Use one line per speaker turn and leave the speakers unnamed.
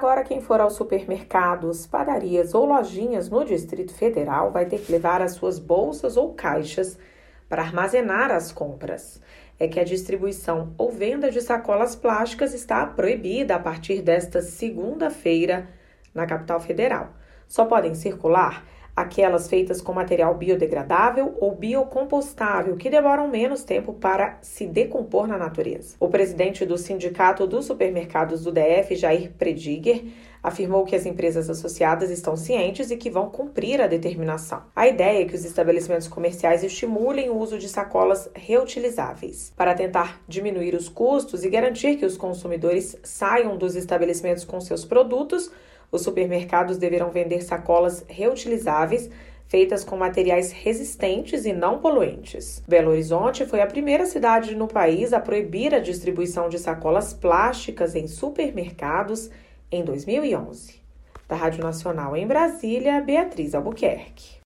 Agora, quem for aos supermercados, padarias ou lojinhas no Distrito Federal vai ter que levar as suas bolsas ou caixas para armazenar as compras. É que a distribuição ou venda de sacolas plásticas está proibida a partir desta segunda-feira na capital federal. Só podem circular aquelas feitas com material biodegradável ou biocompostável, que demoram menos tempo para se decompor na natureza. O presidente do Sindicato dos Supermercados do DF, Jair Prediger, afirmou que as empresas associadas estão cientes e que vão cumprir a determinação. A ideia é que os estabelecimentos comerciais estimulem o uso de sacolas reutilizáveis, para tentar diminuir os custos e garantir que os consumidores saiam dos estabelecimentos com seus produtos. Os supermercados deverão vender sacolas reutilizáveis feitas com materiais resistentes e não poluentes. Belo Horizonte foi a primeira cidade no país a proibir a distribuição de sacolas plásticas em supermercados em 2011. Da Rádio Nacional em Brasília, Beatriz Albuquerque.